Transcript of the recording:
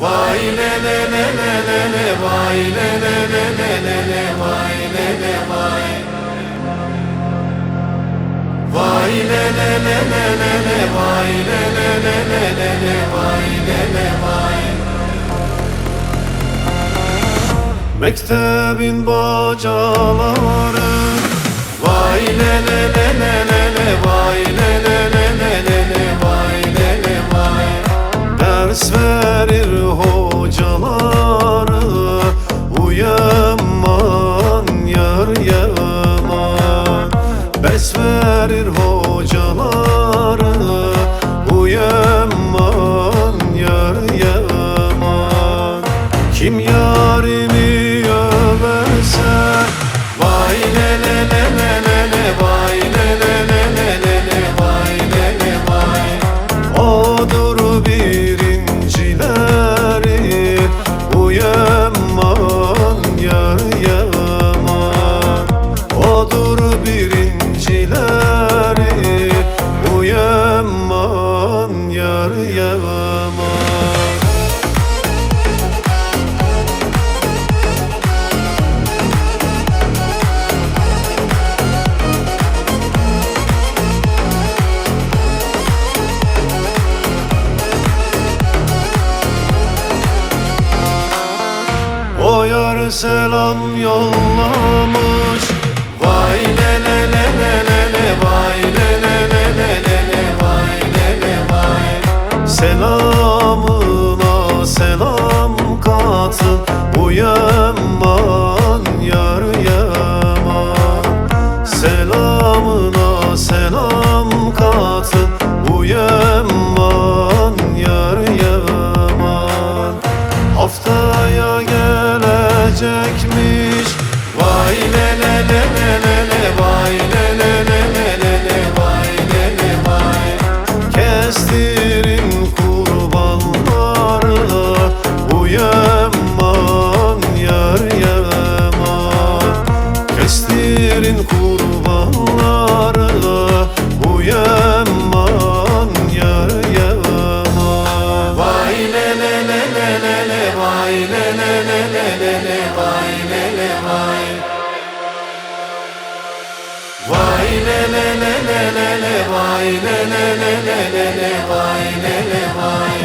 Vay le le le le le le, vay le le le le le le, vay le le vay. Vay le le le le le le, vay le le le le le le, vay le le vay. Mektebin bacaları, vay le le le le le le, vay le le le le le le, vay le le vay. Ders verir hocaları, uyanman yar yaman. Ders verir hocaları, uyanman yar yaman. Kim yarimi överse, vay le le le le le le, vay le le le le le le, vay le le vay. Odur birincileri, uyanman yar yaman. Odur birincileri, uyanman yar yaman. O yar selam yollamış, vay le le le le le le, vay le le le le le le, vay le le vay. Selamına selam katın, uyanman yar yaman. Selamına selam katın, uyanman yar yaman. Haftaya gelecekmiş, vay le le le le le le, vay le le le le le le, vay le le vay. Kestirin kurbanları, uyanman yar yaman. Kestirin kurbanları, uyanman yar yaman. Vay le le le le le le, vay le le le le le le, vay le le vay. Vay le le le le le le, vay le le le le le le, vay le le vay.